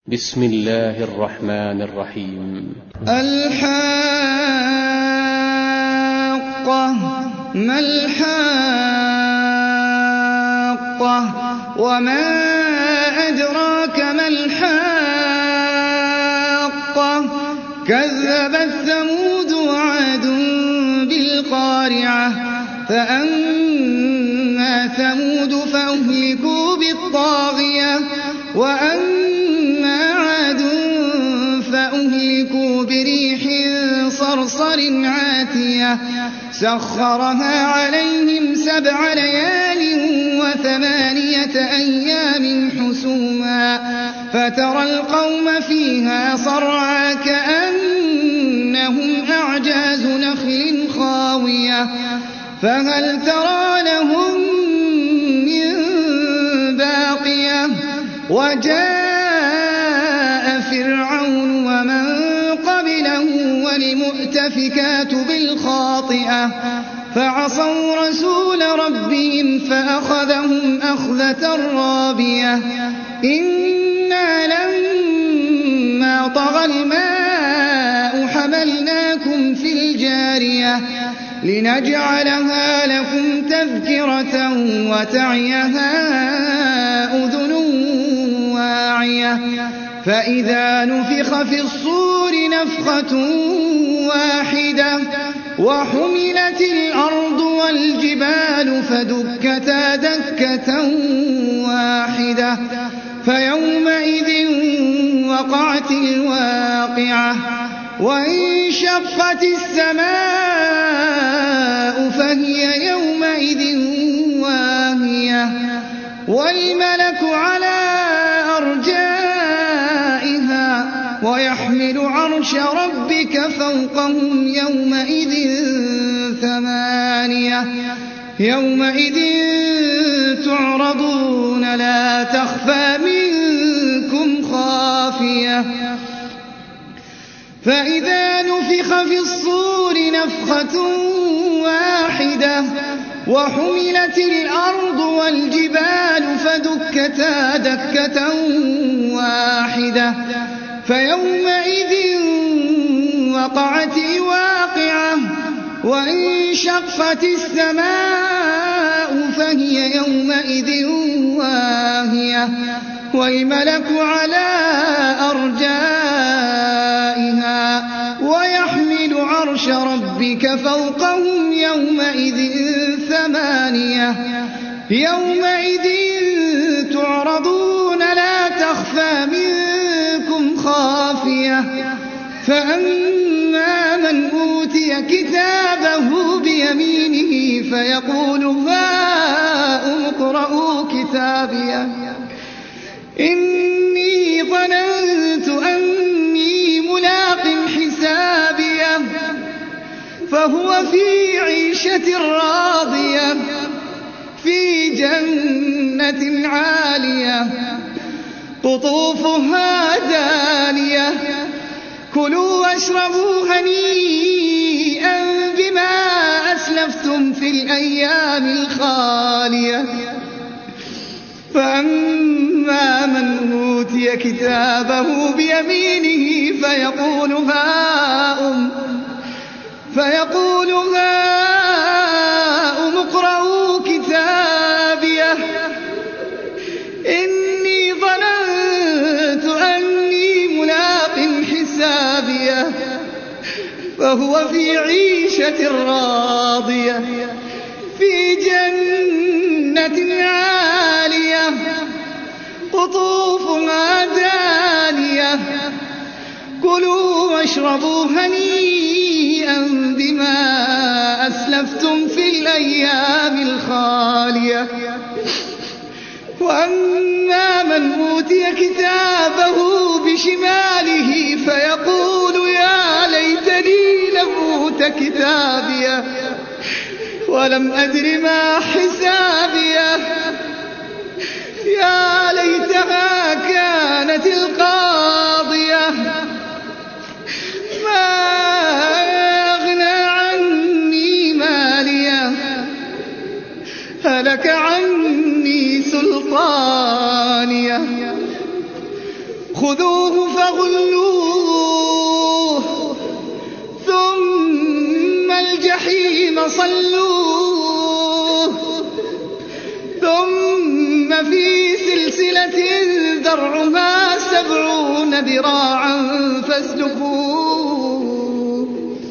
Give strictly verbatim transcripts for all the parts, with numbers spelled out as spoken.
بسم الله الرحمن الرحيم. الحاقة ما الحاقة وما أدراك ما الحاقة كذبت ثمود وعاد بالقارعة فأما ثمود فأهلكوا بالطاغية وأما عاد فأهلكوا بريح صرصر عاتية سخرها عليهم سبع ليال وثمانية أيام حسوما فترى القوم فيها صرعى كأنهم أعجاز نخل خاوية فهل ترى لهم من باقية وجاء فرعون ومن قبله والمؤتفكات بالخاطئة فعصوا رسول ربهم فأخذهم أخذة رابية إنا لما طغى الماء حملناكم في الجارية لنجعلها لكم تذكرة وتعيها أذن واعية فإذا نفخ في الصور نفخة واحدة وحملت الأرض والجبال فدكتا دكة واحدة فيومئذ وقعت الواقعة وانشقت السماء فهي يومئذ واهية والملك على أرجائها ويحمل عرش ربك فوقهم يومئذ ثمانية يومئذ تعرضون لا تخفى منكم خافية فإذا نفخ في الصور نفخة واحدة وحملت الأرض والجبال فدكتا دكة واحدة فيومئذ وقعت الواقعة وانشقت السماء فهي يومئذ واهية والملك على أرجائها ويحمل عرش ربك فوقهم يومئذ ثمانية يومئذ تعرضون لا تخفى منكم خافية فأما من أوتي كتابه بيمينه فيقول هاؤم اقرءوا كتابيه إني ظننت أني ملاق حسابيه فهو في عيشة راضية في جنة عالية قطوفها دانية كلوا واشربوا هنيئا بما أسلفتم في الأيام الخالية فأما من أوتي كتابه بيمينه فيقول هاؤم فيقول هاؤم اقرءوا كتابيه إني ظننت أني ملاق حسابيه فهو في عيشة راضية في جنة عالية قطوفها دانية كلوا واشربوا هنيئا بما أسلفتم في الأيام الخالية وأما من أوتي كتابه بشماله فيقول يا ليتني لم أوت كتابيه ولم أدر ما حسابيه يا ليتها كانت القاضية ما أغنى عني ماليه هلك عني سلطانيه خذوه فغلوه ثم الجحيم صلوه ثم في سلسلة ذرعها سبعون ذراعا فاسلكوه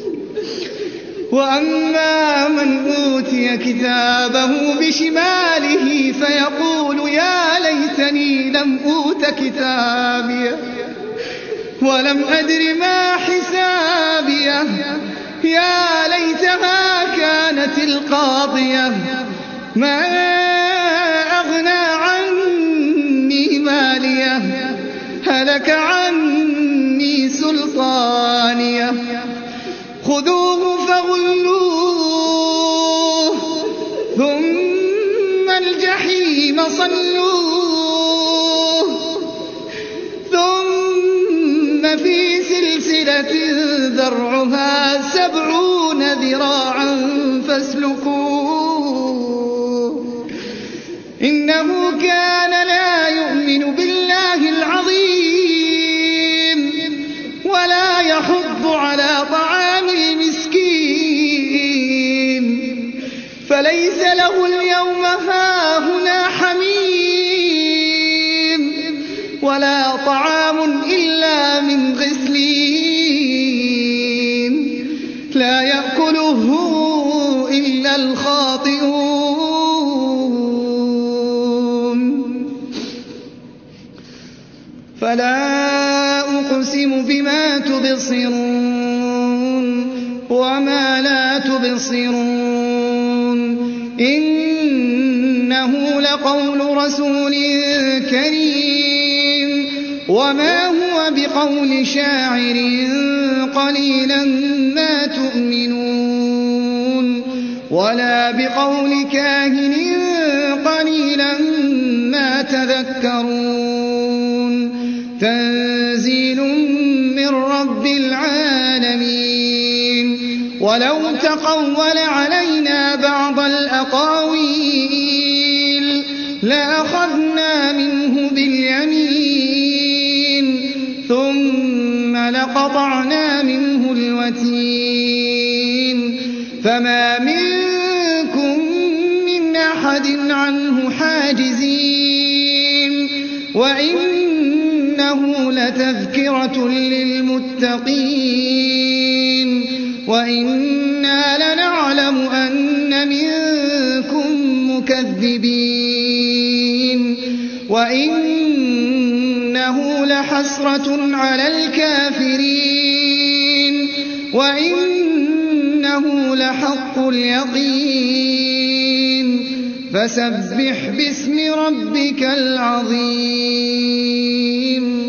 وأما من أوتي كتابه بشماله فيقول يا ليتني لم أوت كتابيه ولم أدر ما حسابيه يا ليتها كانت القاضية ما أغنى عني ماليه هلك عني سلطانيه خذوه فغلوه ثم الجحيم صلوه ثم في سلسلة ذرعها سبعون ذراعا فاسلكوه إنه كان لا يؤمن بالله العظيم ولا يحض على طعام المسكين فليس له اليوم هاهنا حميم ولا طعام إلا من غسلين لا يأكله إلا الخاطئون فلا أقسم بما تبصرون وما لا تبصرون إنه لقول رسول كريم وما هو بقول شاعر قليلا ما تؤمنون ولا بقول كاهن قليلا ما تذكرون تنزيل من رب العالمين ولو تقول علينا بعض الأقاويل لأخذنا منه باليمين ثم لقطعنا منه الوتين فما منكم من أحد عنه حاجزين وإنه لتذكرة للمتقين وإنا لنعلم أن منكم مكذبين وإنه لحسرة على الكافرين وإنه لحق اليقين فسبح باسم ربك العظيم